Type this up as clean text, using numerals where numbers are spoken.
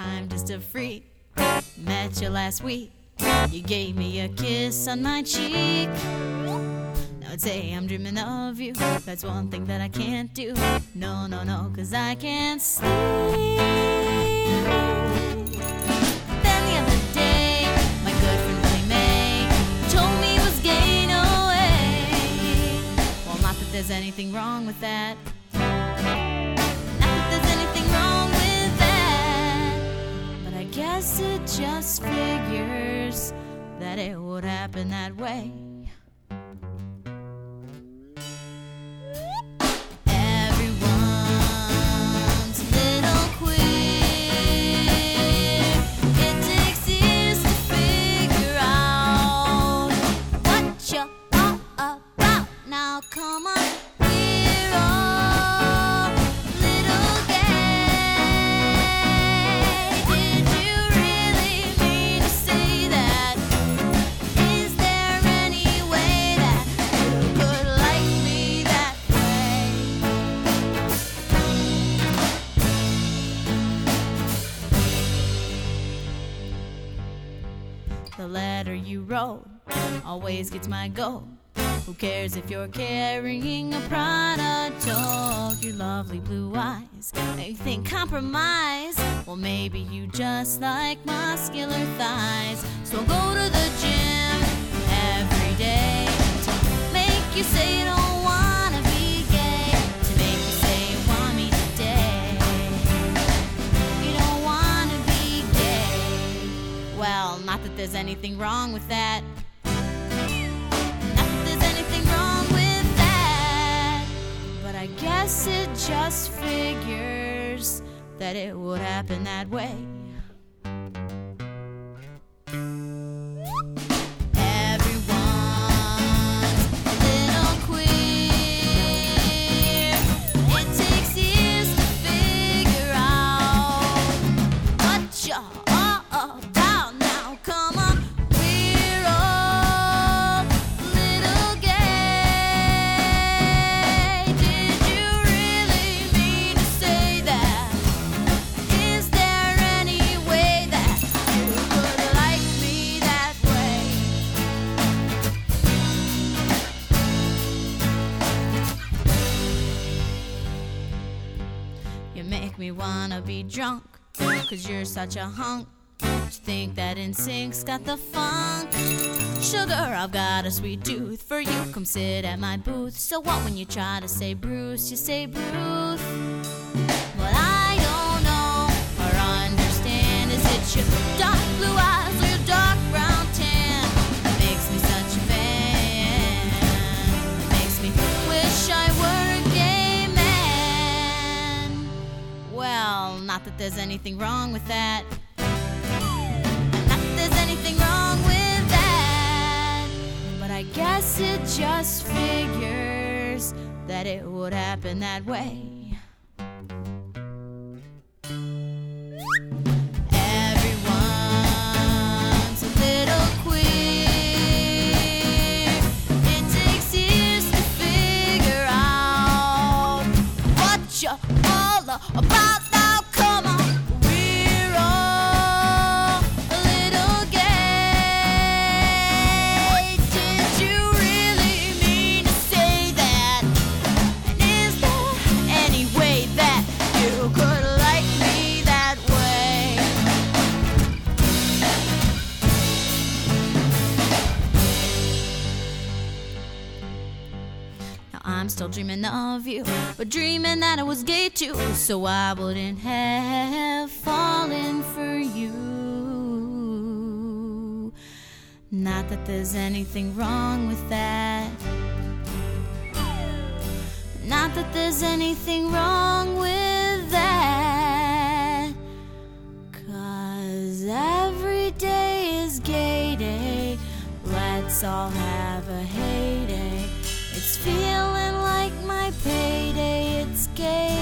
I'm just a freak. Met you last week. You gave me a kiss on my cheek. Now today I'm dreaming of you. That's one thing that I can't do. No, no, no, 'cause I can't sleep. Then the other day, my good friend Billy May told me he was gay, no way. Well, not that there's anything wrong with that. Guess it just figures that it would happen that way. Everyone's a little queer. It takes years to figure out what you're all about. Now come on. The letter you wrote always gets my goat. Who cares if you're carrying a Prada tote? Your lovely blue eyes make you think compromise. Well, maybe you just like muscular thighs. So I'll go to the gym every day to make you say you don't wanna be gay, to make you say you want me today. You don't wanna be gay. Well, not that there's anything wrong with that. Not that there's anything wrong with that. But I guess it just figures that it would happen that way. Everyone's a little queer. It takes years to figure out what you're all about. Now come on, we're all a little gay. Did you really mean to say that? Is there any way that you could like me that way? You make me wanna be drunk, 'cause you're such a hunk. You think that NSYNC's got the funk? Sugar, I've got a sweet tooth for you. Come sit at my booth. So what when you try to say Bruce, you say Bruce? What I don't know or understand is it your dark blue eyes or your dark brown tan that makes me such a fan. It makes me wish I were a gay man. Well, not that there's anything wrong with that. Anything wrong with that, but I guess it just figures that it would happen that way. Everyone's a little queer. It takes years to figure out what you're all about. Now come on. I'm still dreaming of you, but dreaming that I was gay too, so I wouldn't have fallen for you. Not that there's anything wrong with that. Not that there's anything wrong with that. 'Cause every day is gay day. Let's all have a heyday. It's feeling like my payday, it's gay